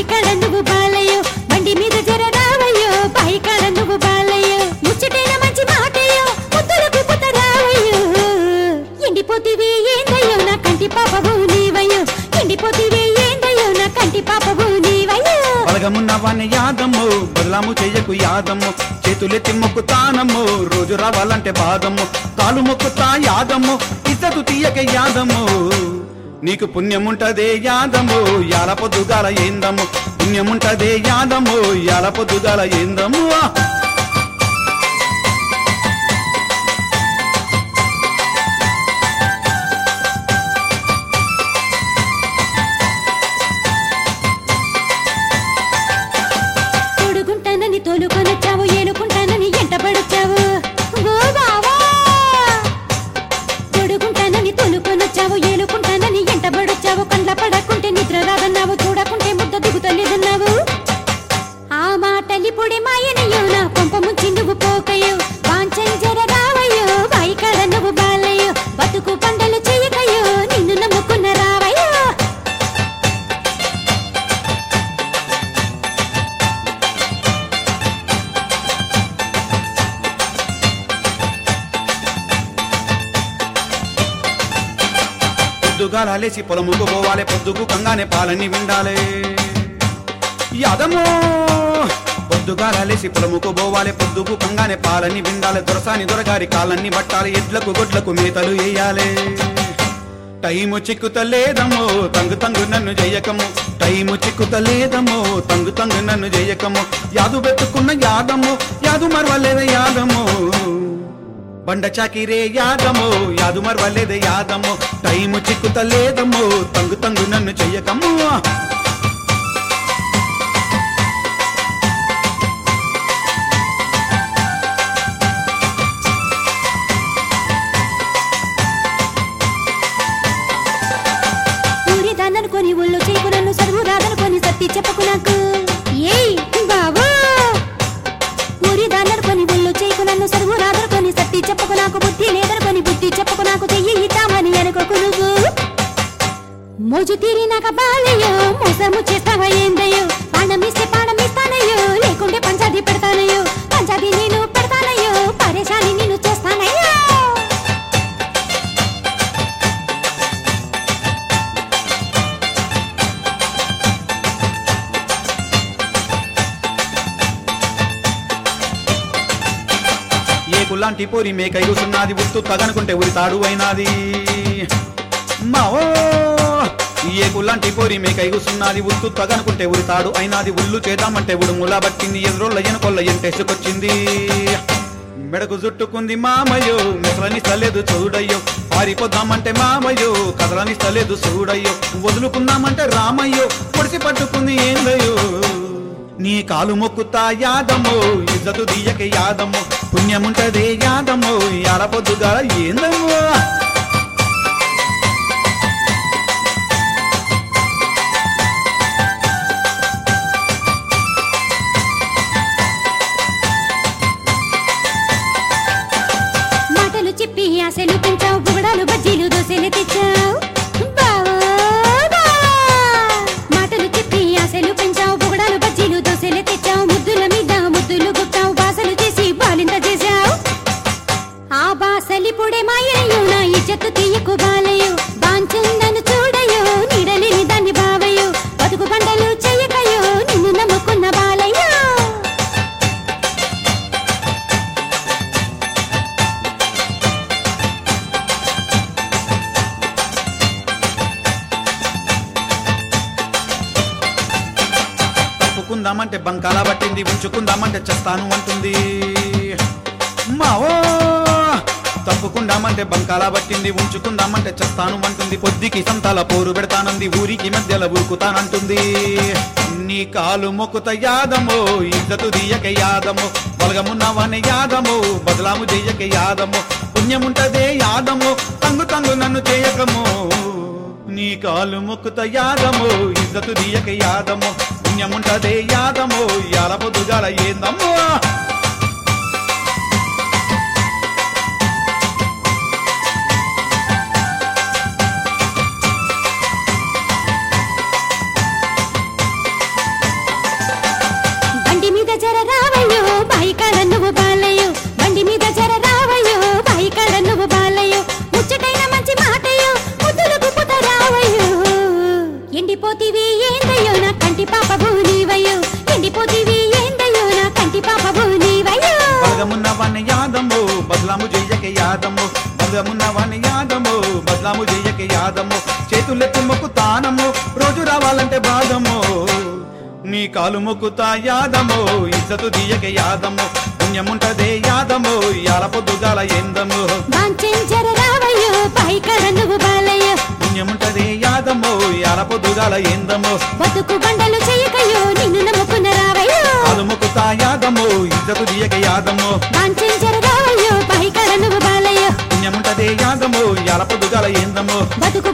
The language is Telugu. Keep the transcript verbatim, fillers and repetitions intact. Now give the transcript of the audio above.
బాయికాడ నువ్వు బాలయ్యో బండి మీద జర రావయ్యో బాయికాడ నువ్వు బాలయ్యో ముచ్చటైన మంచి మాటయ్యో ముద్దులకు పుత రావయ్యో ఎండిపోతివి ఏందయ్యో నా కంటి పాపవు నీవయ్యో ఎండిపోతివి ఏందయ్యో నా కంటి పాపవు నీవయ్యో బలగమున్నవాన్ని యాదమ్ము బదలాము చెయ్యకు యాదమ్ము చేతులెత్తి మొక్కుతానమ్ము రోజు రావాలంటే బాదమ్ము కాలు మొక్కుతా యాదమ్ము ఇద్దరు తీయక యాదమ్ము నీకు పుణ్యముంటదే యాదమ్ము యాల పొద్దుగాల ఏందమ్ము పుణ్యముంటదే యాదమ్ము యాల పొద్దుగాల ఏందమ్ము తోలుకొనొచ్చావు ఏలుకుంటానని ఎంటబడొచ్చావు ఓ బావా తొడుగుంటానని తోలుకొనొచ్చావు ఏలుకుంటానని ఎంటబడొచ్చావు కండ్ల పడకుంటే నిద్ర రాదన్నావు చూడకుంటే ముద్ద దిగుతలేదన్నావు ఆ మాటలి పొడి మాయనయ్యో నా కొంప ముంచి నువ్వు పోకయ్యో వాంచని జర రావయ్యో బాయికాడ నువ్వు బాలయ్యో బతుకు పండలు చెయ్యకయ్యో నిన్ను నమ్ముకున్న రావయ్యో పొద్దుగాలేసి పొలముకు పోవాలి పొద్దుకు కంగానే పాలని విండాలే యాదమ్మో పొద్దుగాలేసి పొలముకు పోవాలి పొద్దుకు కంగానే పాలని విండాలి దొరసాని దొరగారి కాళ్ళన్ని పట్టాలి ఎడ్లకు గొడ్లకు మేతలు వేయాలి టైము చిక్కుతలేదమ్మో తంగు తంగు నన్ను జయ్యకము టైము చిక్కుతలేదమ్మో తంగు తంగు నన్ను జయ్యకము యాదు పెట్టుకున్న యాదమ్మో యాదు మరవలేద యాదమ్మో బండ చాకిరే యాదమ్మో యాదు మరవలేద యాదమ్మో టైము చిక్కుతలేదమ్మో తంగు తంగు నన్ను చెయ్యకమ్మో ఊరిదాననుకొని ఒళ్ళు చేయకు నన్ను చదువు రాదనుకొని సత్తి చెప్పకు నాకు ఏయ్ బావో ఊరిదాననుకొని ఒళ్ళు చేయకు నన్ను చదువు రాదనుకొని సత్తి చెప్పకు నాకు బుద్ధి లేదనుకొని బుద్ధి చెప్పకు నాకు చెయ్యి ఇద్దామని అనుకోకు నువ్వు మోజు తీరినాక బాలయ్యో మోసము చేస్తావా ఏందయ్యో పాడమిస్తే పాడమిస్తానయ్యో లేకుంటే పంచాది పెడతానయ్యో పంచాది నేను పెడతానయ్యో పరేషాని నేను చేస్తానయ్యో ఏకులాంటి పోరి మేకై కూసున్నది ఉత్తు తగనుకుంటే ఉరితాడు అయినాది మావో ఏకులాంటి పోరి మేకై కూసున్నది ఉత్తు తగనుకుంటే ఉరితాడు అయినాది ఉల్లు చేద్దామంటే ఉడుములా పట్టింది ఎదురోళ్ళ ఎనుకొల్ల ఎంటేసుకొచ్చింది మెడకు జుట్టుకుంది మామయ్యో మెసలనిస్తలేదు చూడయ్యో పారిపోద్దామంటే మామయ్యో కదలనిస్తలేదు చూడయ్యో వదులుకుందామంటే రామయ్యో పొడిసి పట్టుకుంది ఏందయ్యో నీ కాలు మొక్కుతా యాదమ్మో ఇజ్జతు దియ్యక యాదమ్మో పుణ్యముంటదే యాదమ్మో యాల పొద్దుగాల ఏందమ్మో మాటలు చెప్పి ఆశలు పెంచావు బుగడాలు బజ్జీలు దోశలు తెచ్చావు మాటలు చెప్పి ఆశలు పెంచావు బుగడాలు బజ్జీలు దోశలు తెచ్చావు ముద్దుల మీద ముద్దులు గుప్తావు బాసలు చేసి బాలింత చేశావు ఆ బాసలి పొడే మాయయ్యో నా ఇజ్జత్తు తీయకు బాలయ్యో బాంచందను చూడయ్యో నీడలేని దాన్ని బావయ్యో బతుకు పంటలు చెయ్యకయ్యో నిన్ను నమ్ముకున్న బాలయ్యో తప్పుకుందామంటే బంకాల పట్టింది ఉంచుకుందామంటే చేస్తాను అంటుంది మావో తప్పుకుందామంటే బంకాల పట్టింది ఉంచుకుందామంటే చేస్తాను అంటుంది పొద్దుకి సంతాల పోరు పెడతానంది ఊరికి మధ్యలో ఊరుకుతానంటుంది నీ కాలు మొక్కుత యాదమో ఇజ్జతు దియ్యక యాదమో బలగమున్నవాని యాదమో బదలాము చెయ్యక యాదమో పుణ్యముంటదే యాదమో తంగు తంగు నన్ను చేయకమో నీ కాలు మొక్కుత యాదమో ఇజ్జతు దియ్యక యాదమో పుణ్యముంటదే యాదమో యాల పొద్దుగాల ఏందమ్మో కులమున్నవాణి యాదము బద్లాము చెయ్యకే యాదము చేతులెత్తి మొక్కుతానము రోజు రావాలంటే బాధము నీ కాలు మొక్కుతా యాదము ఇజ్జతు దియకే యాదము పుణ్యముంటదే యాదము యాల పొద్దుగాల ఏందము పుణ్యముంటదే యాదము యాల పొద్దుగాల ఏందము బతుకు బండలు చేయకయో నిన్ను నమ్ముకున్న రావయ్యో కాలు మొక్కుతా యాదము ఇజ్జతు దియకే యాదము రావయ్యో పైకర నువ్వు బాలయ్యో పుణ్యముంటదే యాదము యాల పొద్దుగాల ఏందము బతుకు